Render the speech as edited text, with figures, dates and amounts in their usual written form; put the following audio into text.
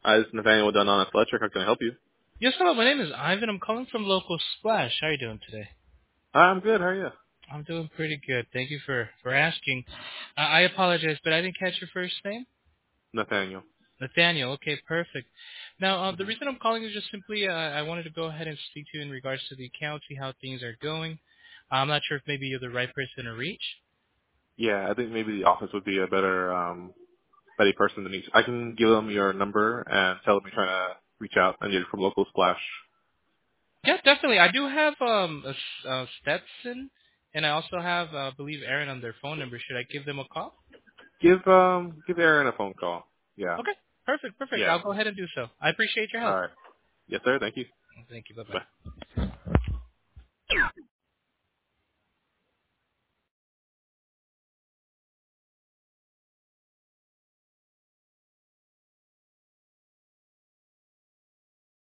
Hi, this is Nathaniel with Dunn Electric. How can I help you? Yes, hello. My name is Ivan. I'm calling from Local Splash. How are you doing today? Hi, I'm good. How are you? I'm doing pretty good. Thank you for asking. I apologize, but I didn't catch your first name. Nathaniel. Nathaniel. Okay, perfect. Now, the hmm reason I'm calling is just simply I wanted to go ahead and speak to you in regards to the account, see how things are going. I'm not sure if maybe you're the right person to reach. Yeah, I think maybe the office would be a better person to meet. I can give them your number and tell them you're trying to reach out and get it from local splash. Yeah, definitely. I do have Stetson, and I also have, I believe, Aaron on their phone number. Should I give them a call? Give Aaron a phone call. Yeah. Okay, perfect, perfect. Yeah. I'll go ahead and do so. I appreciate your All help. right. Yes, sir. Thank you. Thank you. Bye bye. Bye.